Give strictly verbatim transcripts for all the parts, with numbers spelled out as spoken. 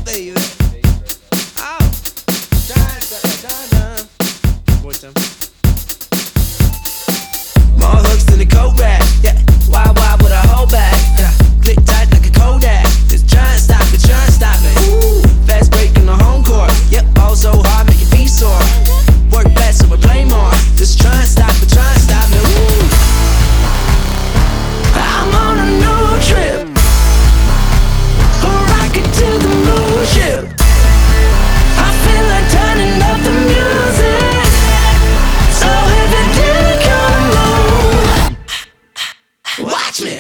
baby. Oh, dun, dun, dun, dun. More time. More hooks than a coat rack. Yeah, wild, wild with a whole bag. Yeah, click tight like a Kodak. Just try and stop it, try and stop it. Ooh, fast break in the home court. Yep, all so hard, make your feet sore. Work best, so we play more. Just try and stop it, try and stop it. Ooh, I'm on a new trip. A rocket to the moon ship. I feel like turning up the music. So if it didn't come along, watch me.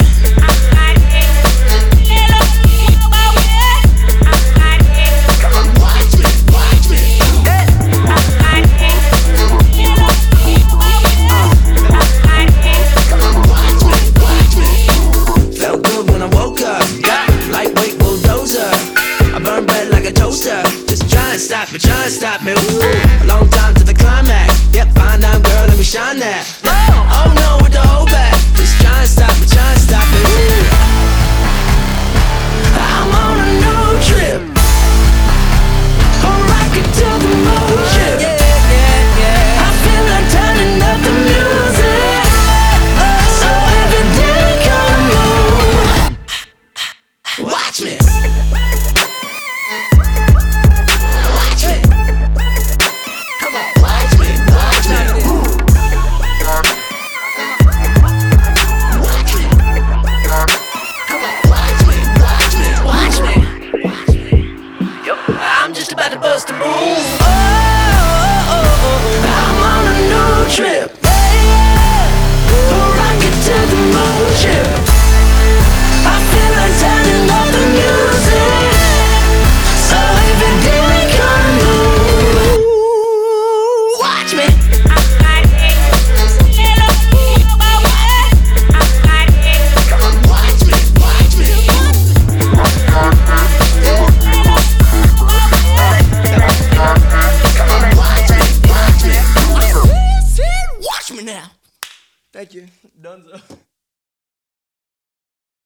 Stop me, try and stop me. Ooh, a long time to the climax. Yep, fine now, girl, let me shine that. Oh no, with the whole back. Just try and stop me, try and stop me. Ooh, I'm on a new trip. A rocket to the moon ship. Yeah, yeah, yeah. I feel like turning up the music. So if it didn't come on, watch me. I'm just about to bust a move. Oh, oh, oh, oh. I'm on a new trip. A rocket to the moon ship. I feel like turning up the music. So if it didn't come on, watch me. Now. Thank you. Dunzo.